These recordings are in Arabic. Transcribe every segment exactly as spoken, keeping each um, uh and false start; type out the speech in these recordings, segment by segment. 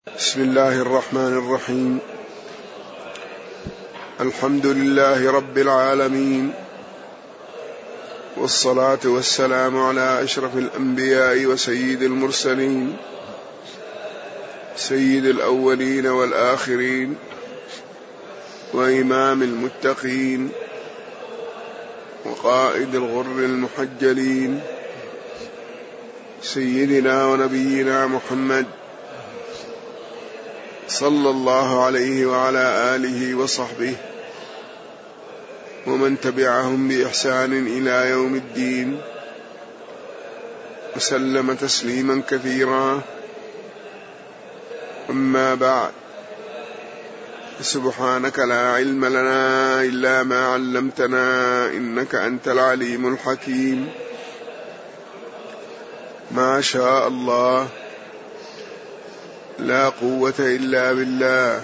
بسم الله الرحمن الرحيم. الحمد لله رب العالمين، والصلاة والسلام على أشرف الأنبياء وسيد المرسلين، سيد الأولين والآخرين، وإمام المتقين، وقائد الغر المحجلين، سيدنا ونبينا محمد صلى الله عليه وعلى آله وصحبه ومن تبعهم بإحسان إلى يوم الدين، وسلم تسليما كثيرا. أما بعد، سبحانك لا علم لنا إلا ما علمتنا إنك أنت العليم الحكيم. ما شاء الله، لا قوة إلا بالله.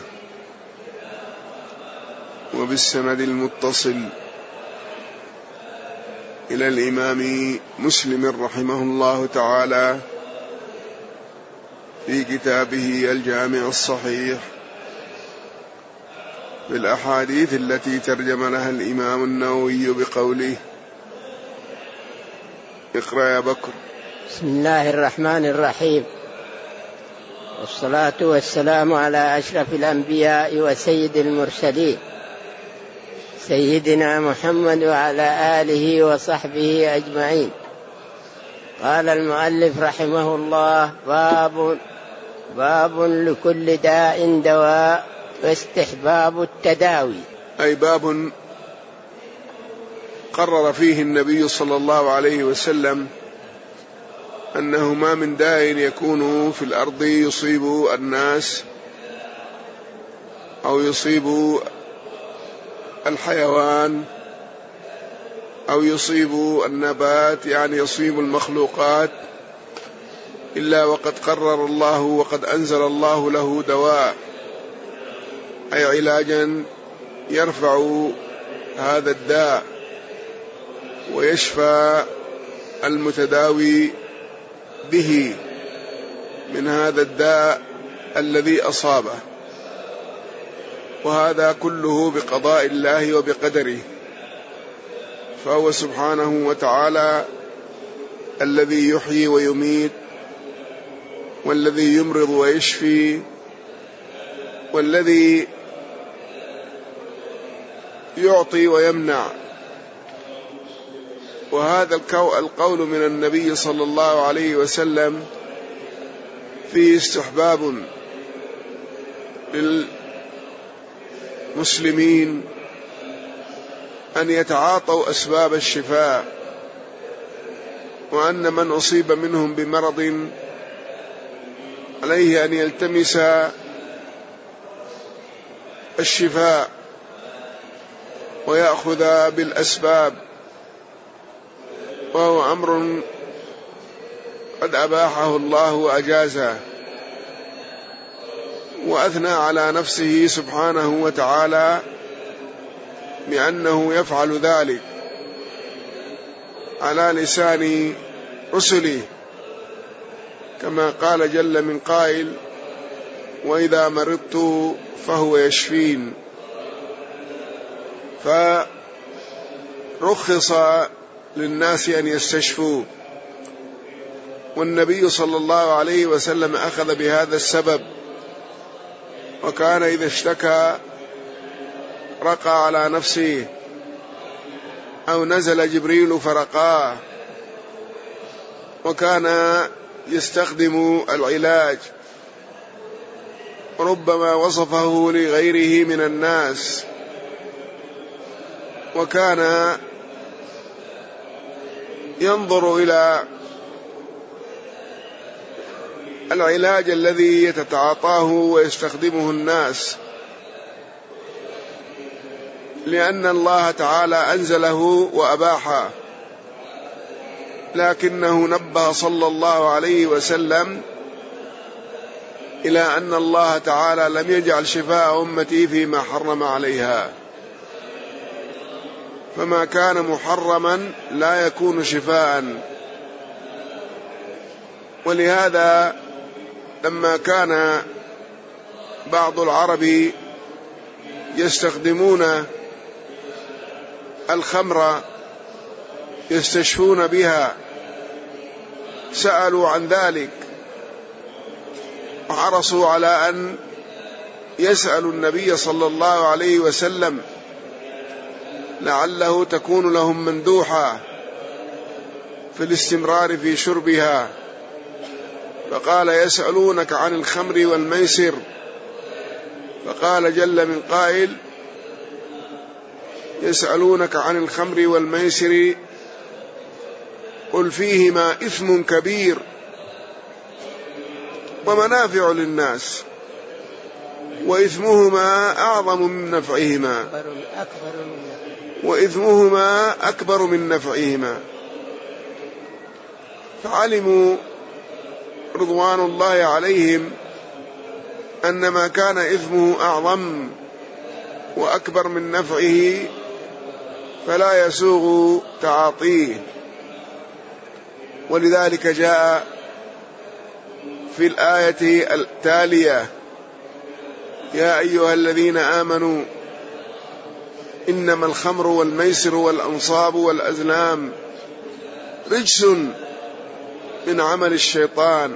وبالسند المتصل إلى الإمام مسلم رحمه الله تعالى في كتابه الجامع الصحيح بالأحاديث التي ترجم لها الإمام النووي بقوله: اقرأ يا بكر. بسم الله الرحمن الرحيم، والصلاة والسلام على أشرف الأنبياء وسيد المرسلين، سيدنا محمد وعلى آله وصحبه أجمعين. قال المؤلف رحمه الله: باب باب لكل داء دواء واستحباب التداوي. أي باب قرر فيه النبي صلى الله عليه وسلم أنه ما من داء يكون في الأرض يصيب الناس أو يصيب الحيوان أو يصيب النبات، يعني يصيب المخلوقات، إلا وقد قرر الله وقد أنزل الله له دواء، أي علاجا يرفع هذا الداء ويشفى المتداوي به من هذا الداء الذي أصابه. وهذا كله بقضاء الله وبقدره، فهو سبحانه وتعالى الذي يحيي ويميت، والذي يمرض ويشفي، والذي يعطي ويمنع. وهذا القول من النبي صلى الله عليه وسلم فيه استحباب للمسلمين أن يتعاطوا أسباب الشفاء، وأن من أصيب منهم بمرض عليه أن يلتمس الشفاء ويأخذ بالأسباب، وهو أمر قد أباحه الله وأجازه، وأثنى على نفسه سبحانه وتعالى بأنه يفعل ذلك على لسان رسله، كما قال جل من قائل: وإذا مرضت فهو يشفين. فرخص للناس أن يستشفوا، والنبي صلى الله عليه وسلم أخذ بهذا السبب، وكان إذا اشتكى رقى على نفسه، أو نزل جبريل فرقاه، وكان يستخدم العلاج، ربما وصفه لغيره من الناس، وكان ينظر إلى العلاج الذي يتعاطاه ويستخدمه الناس، لأن الله تعالى أنزله وأباحه، لكنه نبه صلى الله عليه وسلم إلى أن الله تعالى لم يجعل شفاء أمتي فيما حرم عليها، فما كان محرما لا يكون شفاء. ولهذا لما كان بعض العرب يستخدمون الخمر يستشفون بها، سألوا عن ذلك وحرصوا على أن يسألوا النبي صلى الله عليه وسلم لعله تكون لهم مندوحة في الاستمرار في شربها، فقال يسألونك عن الخمر والميسر، فقال جل من قائل يسألونك عن الخمر والميسر قل فيهما إثم كبير ومنافع للناس وإثمهما أعظم من نفعهما وإثمهما أكبر من نفعهما. فعلموا رضوان الله عليهم أن ما كان إثمه أعظم وأكبر من نفعه فلا يسوغ تعاطيه، ولذلك جاء في الآية التالية يا أيها الذين آمنوا إنما الخمر والميسر والأنصاب والأزلام رجس من عمل الشيطان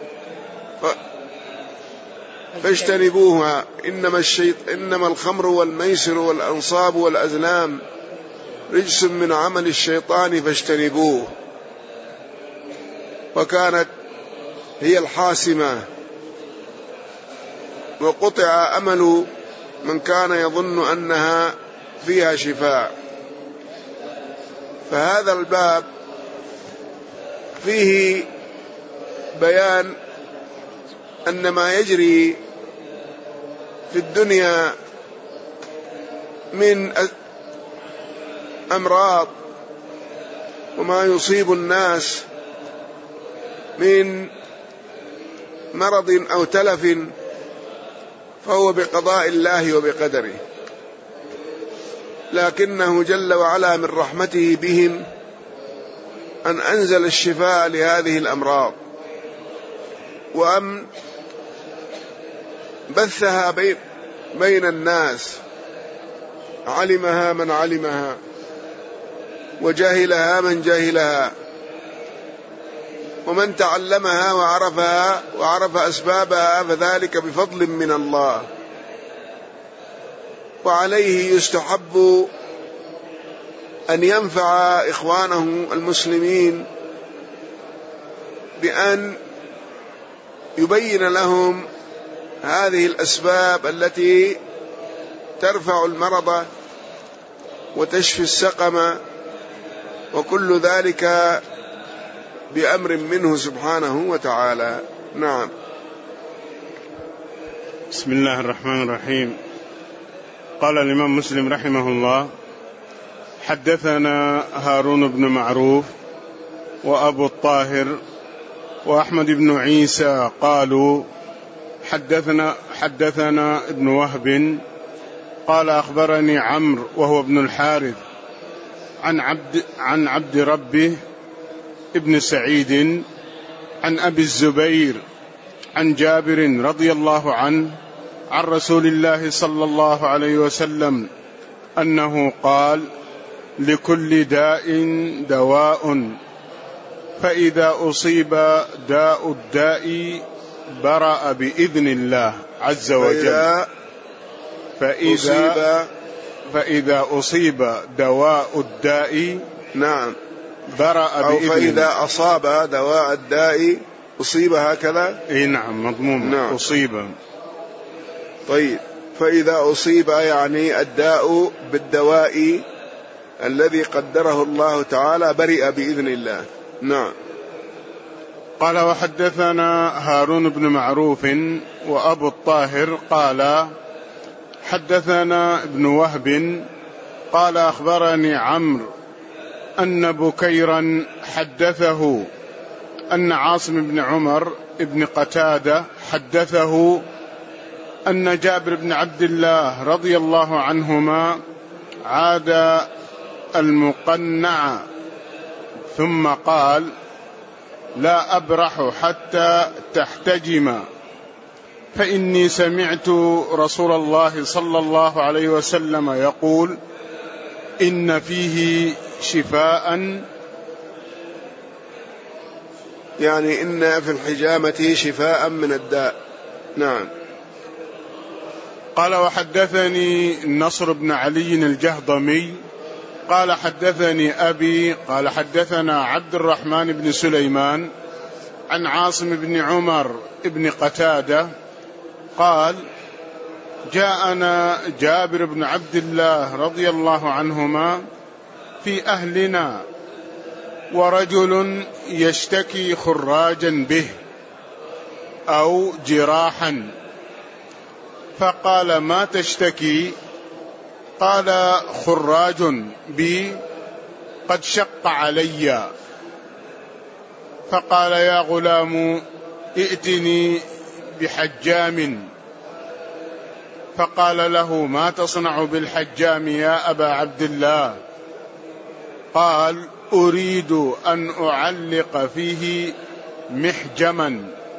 فاجتنبوها إنما, الشيط... إنما الخمر والميسر والأنصاب والأزلام رجس من عمل الشيطان فاجتنبوه، وكانت هي الحاسمة، وقطع أمل من كان يظن أنها فيها شفاء. فهذا الباب فيه بيان أن ما يجري في الدنيا من أمراض وما يصيب الناس من مرض أو تلف فهو بقضاء الله وبقدره، لكنه جل وعلا من رحمته بهم أن أنزل الشفاء لهذه الأمراض وأن بثها بين الناس، علمها من علمها وجاهلها من جاهلها، ومن تعلمها وعرفها وعرف أسبابها فذلك بفضل من الله. وعليه يستحب أن ينفع إخوانه المسلمين بأن يبين لهم هذه الأسباب التي ترفع المرض وتشفي السقم، وكل ذلك بأمر منه سبحانه وتعالى. نعم. بسم الله الرحمن الرحيم. قال الإمام مسلم رحمه الله: حدثنا هارون بن معروف وأبو الطاهر وأحمد بن عيسى قالوا حدثنا حدثنا ابن وهب قال أخبرني عمرو وهو ابن الحارث عن عبد عن عبد ربه ابن سعيد عن أبي الزبير عن جابر رضي الله عنه عن رسول الله صلى الله عليه وسلم أنه قال: لكل داء دواء، فإذا أصيب داء الداء برأ بإذن الله عز وجل. فإذا فإذا أصيب دواء الداء نعم برأ بإذن الله. فإذا أصاب دواء الداء أصيب، هكذا. إيه نعم مضموم. نعم. أصيب. طيب، فإذا أصيب يعني الداء بالدواء الذي قدره الله تعالى برئ بإذن الله. نعم. قال: وحدثنا هارون بن معروف وأبو الطاهر قال حدثنا ابن وهب قال أخبرني عمرو أن بكيرا حدثه أن عاصم بن عمر بن قتادة حدثه أن جابر بن عبد الله رضي الله عنهما عاد المقنع ثم قال: لا أبرح حتى تحتجم، فإني سمعت رسول الله صلى الله عليه وسلم يقول إن فيه شفاء، يعني إن في الحجامة شفاء من الداء. نعم. قال وحدثني النصر بن علي الجهضمي قال حدثني أبي قال حدثنا عبد الرحمن بن سليمان عن عاصم بن عمر بن قتادة قال جاءنا جابر بن عبد الله رضي الله عنهما في أهلنا ورجل يشتكي خراجا به أو جراحا، فقال ما تشتكي؟ قال خراج بي قد شق علي. فقال يا غلام ائتني بحجام. فقال له ما تصنع بالحجام يا أبا عبد الله؟ قال أريد أن أعلق فيه محجما.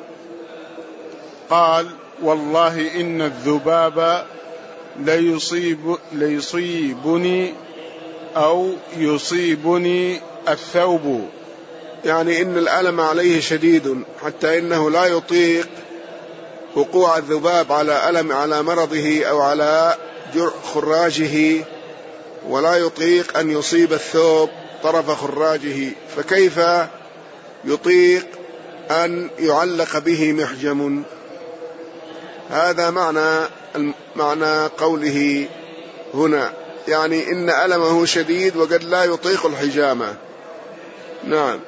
قال والله إن الذباب ليصيب ليصيبني أو يصيبني الثوب، يعني إن الألم عليه شديد حتى إنه لا يطيق وقوع الذباب على ألم على مرضه أو على جرح خراجه، ولا يطيق أن يصيب الثوب طرف خراجه، فكيف يطيق أن يعلق به محجم؟ هذا معنى معنى قوله هنا، يعني إن ألمه شديد وقد لا يطيق الحجامة. نعم.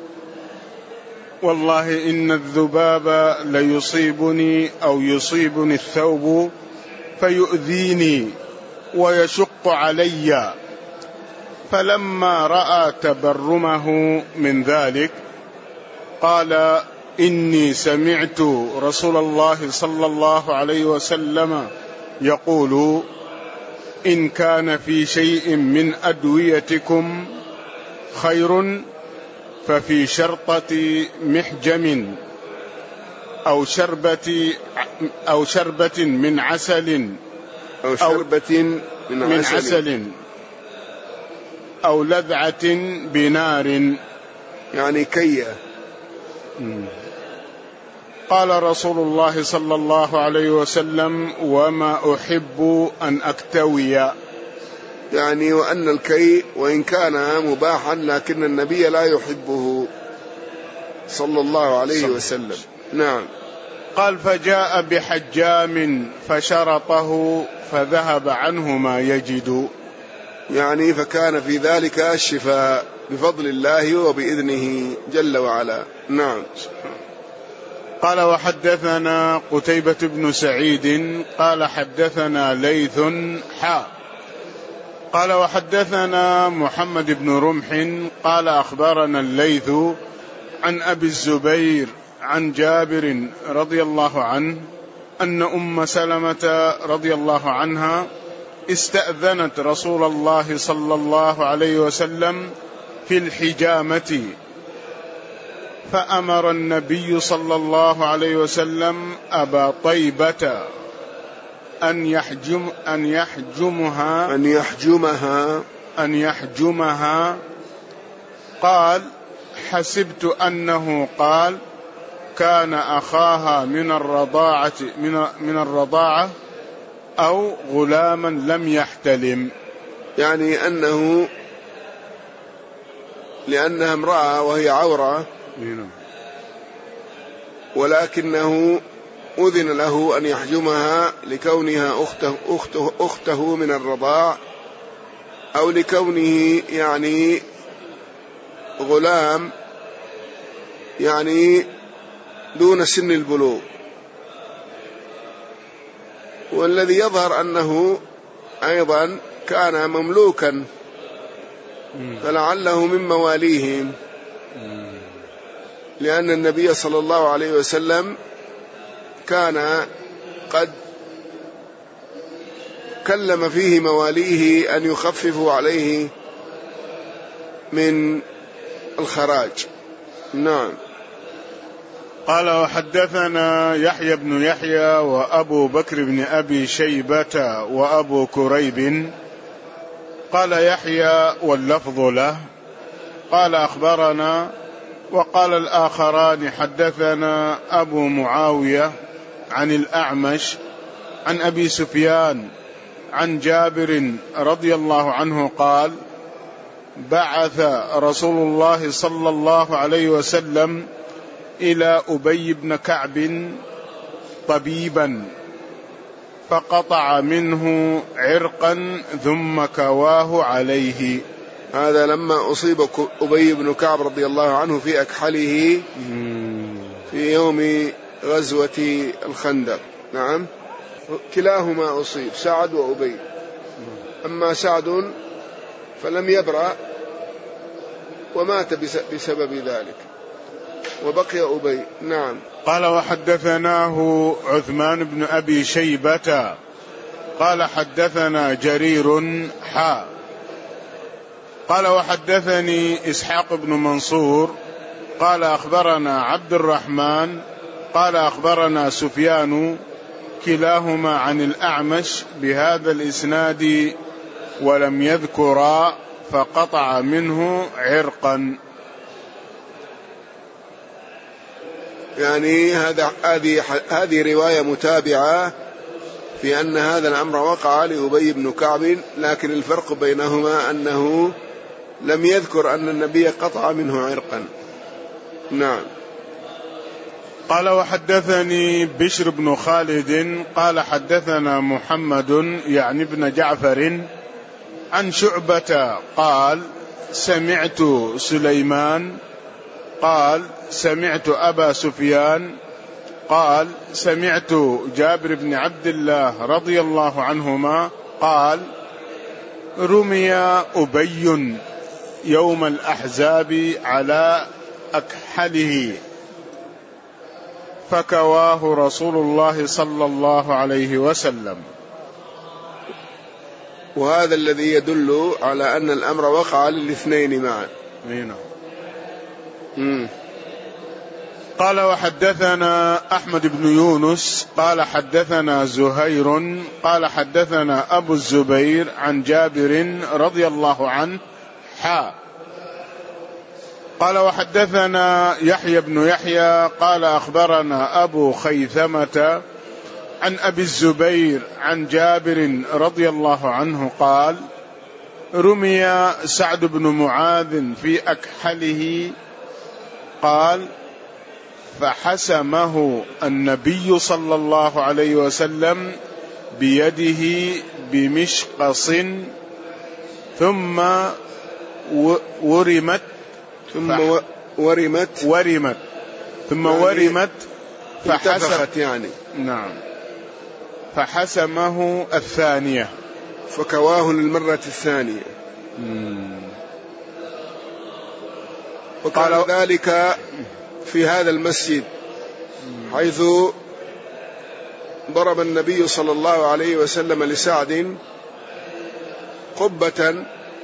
والله إن الذباب ليصيبني أو يصيبني الثوب فيؤذيني ويشق علي. فلما رأى تبرمه من ذلك قال إني سمعت رسول الله صلى الله عليه وسلم يقول إن كان في شيء من أدويتكم خير ففي شرطة محجم أو شربة أو شربة من عسل أو شربة من, من عسل, عسل أو لذعة بنار، يعني كية. قال رسول الله صلى الله عليه وسلم وما أحب أن أكتوي، يعني وأن الكي وإن كان مباحا لكن النبي لا يحبه صلى الله عليه وسلم. نعم. قال فجاء بحجام فشرطه فذهب عنه ما يجد، يعني فكان في ذلك الشفاء بفضل الله وبإذنه جل وعلا. نعم. قال وحدثنا قتيبة بن سعيد قال حدثنا ليث حا قال وحدثنا محمد بن رمح قال أخبرنا الليث عن أبي الزبير عن جابر رضي الله عنه أن أم سلمة رضي الله عنها استأذنت رسول الله صلى الله عليه وسلم في الحجامة، فأمر النبي صلى الله عليه وسلم أبا طيبة أن يحجم أن يحجمها أن يحجمها أن يحجمها. قال حسبت أنه قال كان أخاها من الرضاعة من من الرضاعة أو غلاما لم يحتلم، يعني أنه لأنها امرأة وهي عورة، ولكنه أذن له أن يحجمها لكونها أخته, أخته, أخته من الرضاع، أو لكونه يعني غلام يعني دون سن البلوغ. والذي يظهر أنه أيضا كان مملوكا، فلعله من مواليهم، لأن النبي صلى الله عليه وسلم كان قد كلم فيه مواليه أن يخففوا عليه من الخراج. نعم. قال وحدثنا يحيى بن يحيى وأبو بكر بن أبي شيبة وأبو كريب. قال يحيى واللفظ له قال أخبرنا، وقال الآخران حدثنا أبو معاوية عن الأعمش عن أبي سفيان عن جابر رضي الله عنه قال بعث رسول الله صلى الله عليه وسلم إلى أبي بن كعب طبيبا فقطع منه عرقا ثم كواه عليه. هذا لما أصيب أبي بن كعب رضي الله عنه في أكحله في يوم غزوة الخندق. نعم، كلاهما أصيب، سعد وأبي. أما سعد فلم يبرأ ومات بسبب ذلك، وبقي أبي. نعم. قال وحدثناه عثمان بن أبي شيبة قال حدثنا جرير حا قال وحدثني إسحاق بن منصور قال أخبرنا عبد الرحمن قال أخبرنا سفيان كلاهما عن الأعمش بهذا الإسناد ولم يذكرا فقطع منه عرقا. يعني هذا هذه هذه رواية متابعة في أن هذا الأمر وقع لأبي بن كعب، لكن الفرق بينهما أنه لم يذكر أن النبي قطع منه عرقا. نعم. قال وحدثني بشر بن خالد قال حدثنا محمد يعني بن جعفر عن شعبة قال سمعت سليمان قال سمعت أبا سفيان قال سمعت جابر بن عبد الله رضي الله عنهما قال رمي أبي يوم الأحزاب على أكحله فكواه رسول الله صلى الله عليه وسلم. وهذا الذي يدل على أن الأمر وقع للاثنين معا. مم. قال وحدثنا أحمد بن يونس قال حدثنا زهير قال حدثنا أبو الزبير عن جابر رضي الله عنه حا قال وحدثنا يحيى بن يحيى قال أخبرنا أبو خيثمة عن أبي الزبير عن جابر رضي الله عنه قال رمي سعد بن معاذ في أكحله قال فحسمه النبي صلى الله عليه وسلم بيده بمشقص ثم ورمت ثم ورمت ورمت ثم يعني ورمت فحسمت يعني نعم فحسمه الثانية فكواه للمرة الثانية. مم. وقال ذلك في هذا المسجد حيث ضرب النبي صلى الله عليه وسلم لسعد قبة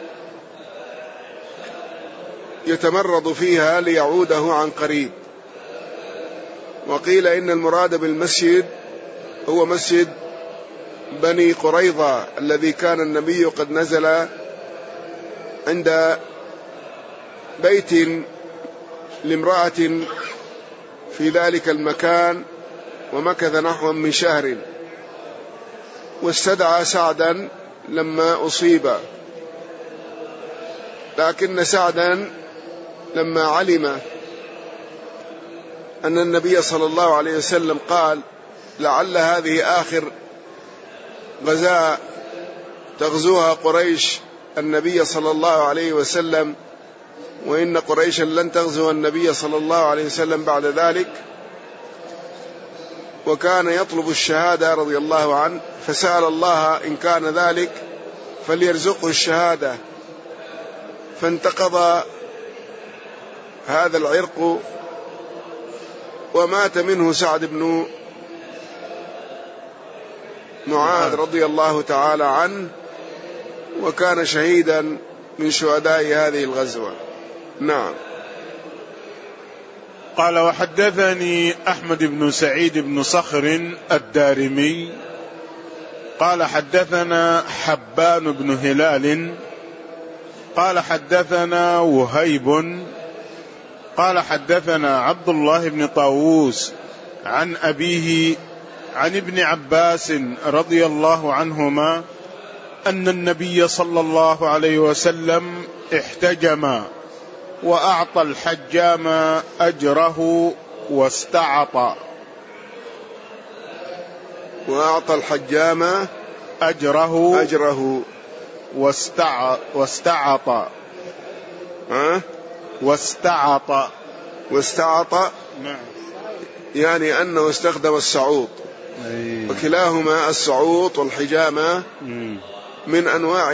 يتمرض فيها ليعوده عن قريب. وقيل إن المراد بالمسجد هو مسجد بني قريظة الذي كان النبي قد نزل عند بيت لامرأة في ذلك المكان ومكث نحو من شهر، واستدعى سعدا لما أصيب، لكن سعدا لما علم أن النبي صلى الله عليه وسلم قال لعل هذه آخر غزاة تغزوها قريش النبي صلى الله عليه وسلم، وإن قريشا لن تغزو النبي صلى الله عليه وسلم بعد ذلك، وكان يطلب الشهادة رضي الله عنه، فسأل الله إن كان ذلك فليرزقه الشهادة، فانتقض هذا العرق ومات منه سعد بن معاذ رضي الله تعالى عنه، وكان شهيدا من شهداء هذه الغزوة. نعم. قال وحدثني أحمد بن سعيد بن صخر الدارمي قال حدثنا حبان بن هلال قال حدثنا وهيب قال حدثنا عبد الله بن طاووس عن أبيه عن ابن عباس رضي الله عنهما أن النبي صلى الله عليه وسلم احتجم وأعطى الحجام أجره واستعط وأعطى الحجام أجره أجره واستع واستعط أه؟ واستعط واستعط نعم، يعني أنه استخدم السعوط، أيه. وكلاهما السعوط والحجامة مم. من أنواع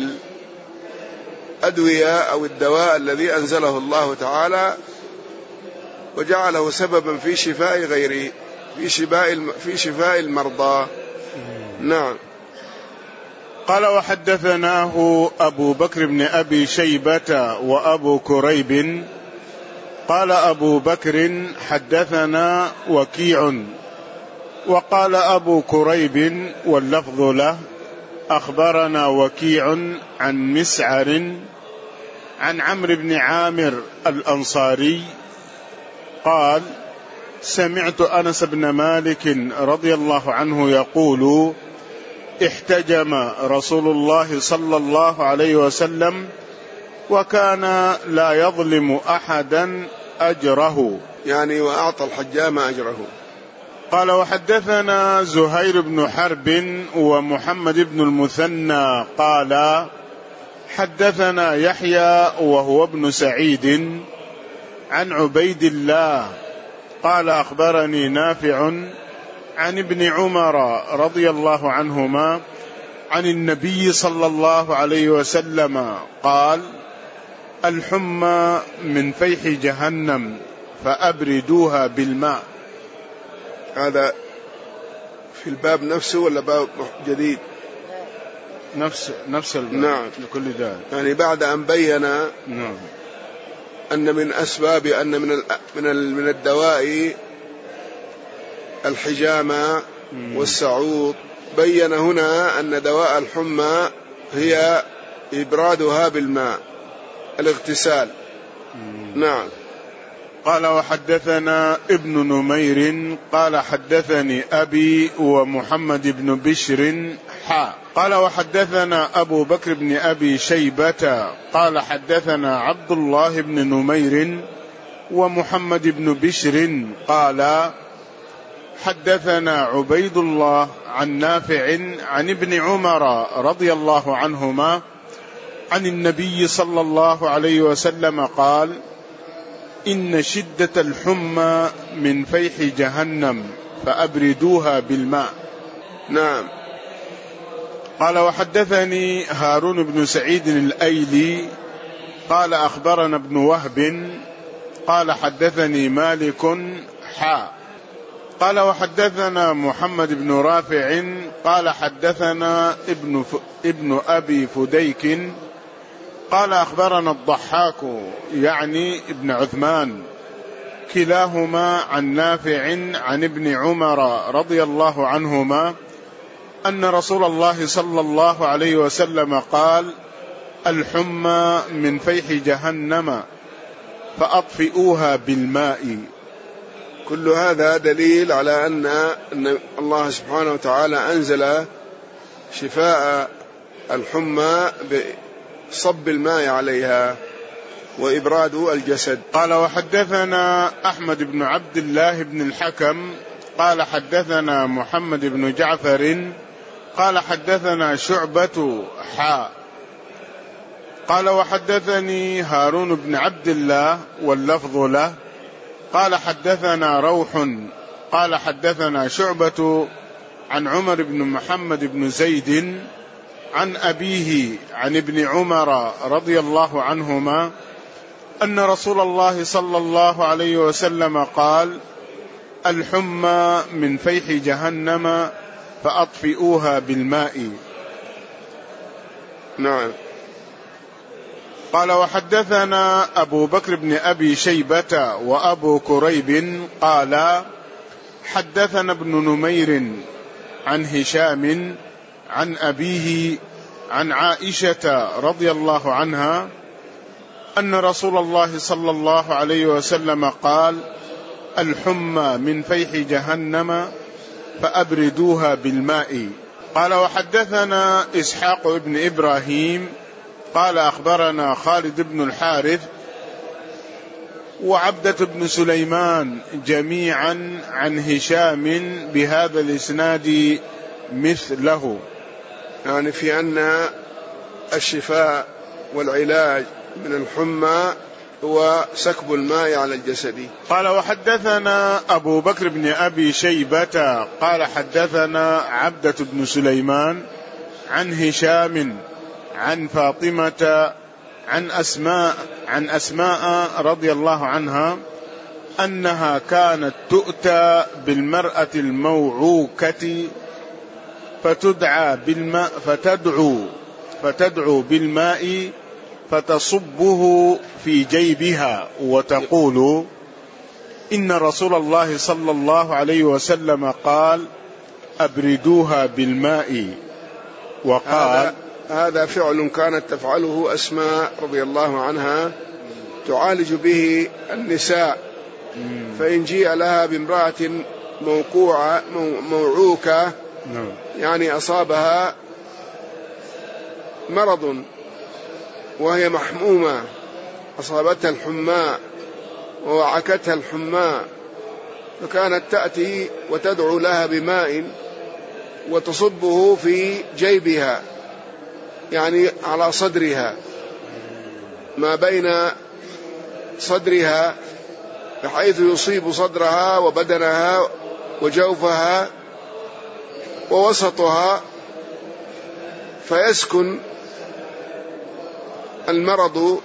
الأدوية أو الدواء الذي أنزله الله تعالى وجعله سببا في شفاء غيره، في شفاء في شفاء المرضى. نعم. قال وحدثناه أبو بكر بن أبي شيبة وأبو كريب قال أبو بكر حدثنا وكيع وقال أبو كريب واللفظ له أخبرنا وكيع عن مسعر عن عمرو بن عامر الأنصاري قال سمعت أنس بن مالك رضي الله عنه يقول احتجم رسول الله صلى الله عليه وسلم وكان لا يظلم أحدا أجره، يعني وأعطى الحجام أجره. قال وحدثنا زهير بن حرب ومحمد بن المثنى قال حدثنا يحيى وهو ابن سعيد عن عبيد الله قال أخبرني نافع عن ابن عمر رضي الله عنهما عن النبي صلى الله عليه وسلم قال الحمى من فيح جهنم فأبردوها بالماء. هذا في الباب نفسه ولا باب جديد؟ نفس نفس الباب. نعم. لكل ذلك يعني بعد أن بين نعم أن من أسباب أن من من من الدواء الحجامة والسعوط، بين هنا أن دواء الحمى هي إبرادها بالماء، الاغتسال. نعم. قال وحدثنا ابن نمير قال حدثني أبي ومحمد بن بشر حا قال وحدثنا أبو بكر بن أبي شيبة قال حدثنا عبد الله بن نمير ومحمد بن بشر قال حدثنا عبيد الله عن نافع عن ابن عمر رضي الله عنهما عن النبي صلى الله عليه وسلم قال إن شدة الحمى من فيح جهنم فأبردوها بالماء. نعم. قال وحدثني هارون بن سعيد الأيلي قال أخبرنا ابن وهب قال حدثني مالك حا قال وحدثنا محمد بن رافع قال حدثنا ابن, ف... ابن أبي فديك قال أخبرنا الضحاك يعني ابن عثمان كلاهما عن نافع عن ابن عمر رضي الله عنهما أن رسول الله صلى الله عليه وسلم قال الحمى من فيح جهنم فأطفئوها بالماء. كل هذا دليل على أن الله سبحانه وتعالى أنزل شفاء الحمى بصب الماء عليها وإبراد الجسد. قال وحدثنا أحمد بن عبد الله بن الحكم قال حدثنا محمد بن جعفر قال حدثنا شعبة حا قال وحدثني هارون بن عبد الله واللفظ له قال حدثنا روح قال حدثنا شعبة عن عمر بن محمد بن زيد عن أبيه عن ابن عمر رضي الله عنهما أن رسول الله صلى الله عليه وسلم قال الحمى من فيح جهنم فأطفئوها بالماء. نعم. قال وحدثنا أبو بكر بن أبي شيبة وأبو كريب قال حدثنا ابن نمير عن هشام عن أبيه عن عائشة رضي الله عنها أن رسول الله صلى الله عليه وسلم قال الحمى من فيح جهنم فأبردوها بالماء. قال وحدثنا إسحاق بن إبراهيم قال أخبرنا خالد بن الحارث وعبدة بن سليمان جميعا عن هشام بهذا الإسناد مثله، يعني في أن الشفاء والعلاج من الحمى هو سكب الماء على الجسد. قال وحدثنا أبو بكر بن أبي شيبة قال حدثنا عبدة بن سليمان عن هشام عن فاطمة عن أسماء عن أسماء رضي الله عنها أنها كانت تؤتى بالمرأة الموعوكة فتدعى بالماء فتدعو فتدعو بالماء فتصبه في جيبها وتقول إن رسول الله صلى الله عليه وسلم قال أبردوها بالماء. وقال هذا, هذا فعل كانت تفعله أسماء رضي الله عنها تعالج به النساء، فإن جيء لها بامرأة موقوعة موعوكة يعني أصابها مرض وهي محمومة، أصابتها الحماء ووعكتها الحماء، فكانت تأتي وتدعو لها بماء وتصبه في جيبها يعني على صدرها ما بين صدرها بحيث يصيب صدرها وبدنها وجوفها ووسطها فيسكن المرض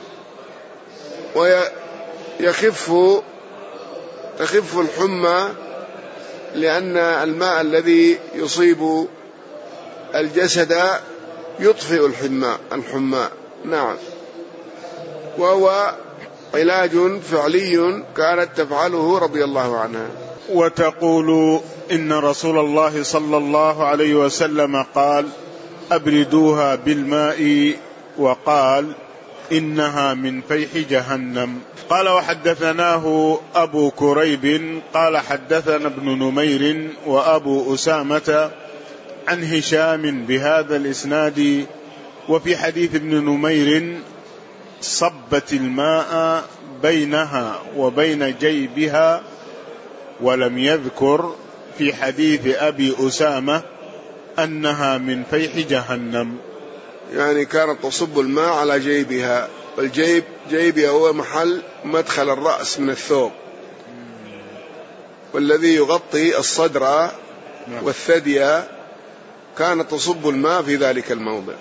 ويخف تخف الحمى، لأن الماء الذي يصيب الجسد يطفئ الحمى الحمى نعم، وهو علاج فعلي كانت تفعله رضي الله عنها. وتقول إن رسول الله صلى الله عليه وسلم قال أبردوها بالماء وقال إنها من فيح جهنم. قال وحدثناه أبو كريب قال حدثنا ابن نمير وأبو أسامة عن هشام بهذا الإسناد، وفي حديث ابن نمير صبت الماء بينها وبين جيبها، ولم يذكر في حديث أبي أسامة أنها من فيح جهنم، يعني كانت تصب الماء على جيبها، والجيب جيبها هو محل مدخل الرأس من الثوب والذي يغطي الصدر والثدي، كانت تصب الماء في ذلك الموضع.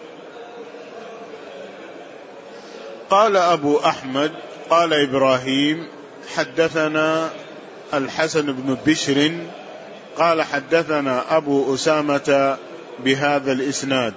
قال أبو أحمد قال إبراهيم حدثنا الحسن بن بشر قال حدثنا أبو أسامة بهذا الإسناد.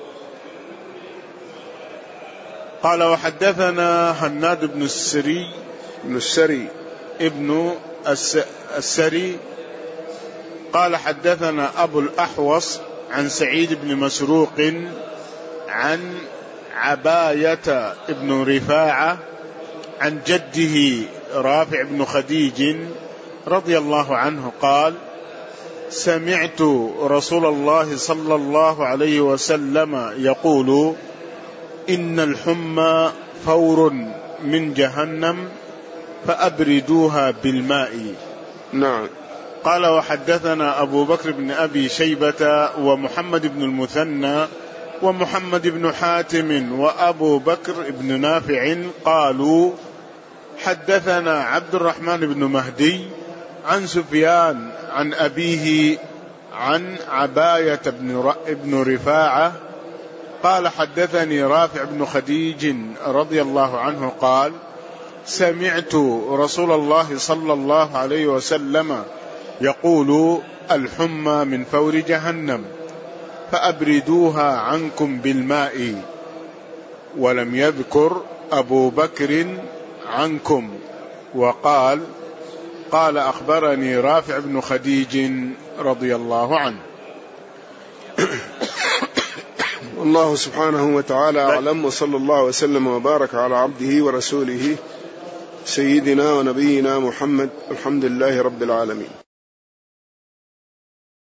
قال وحدثنا هناد بن السري بن السري ابن السري قال حدثنا أبو الأحوص عن سعيد بن مسروق عن عباية بن رفاعة عن جده رافع بن خديج رضي الله عنه قال سمعت رسول الله صلى الله عليه وسلم يقول إن الحمى فور من جهنم فأبردوها بالماء. نعم. قال وحدثنا أبو بكر بن أبي شيبة ومحمد بن المثنى ومحمد بن حاتم وأبو بكر بن نافع قالوا حدثنا عبد الرحمن بن مهدي عن سفيان عن أبيه عن عباية بن رفاعة قال حدثني رافع بن خديج رضي الله عنه قال سمعت رسول الله صلى الله عليه وسلم يقول الحمى من فور جهنم فأبردوها عنكم بالماء. ولم يذكر أبو بكر عنكم، وقال قال أخبرني رافع بن خديج رضي الله عنه. والله سبحانه وتعالى أعلم، وصلى الله وسلم وبارك على عبده ورسوله سيدنا ونبينا محمد، الحمد لله رب العالمين.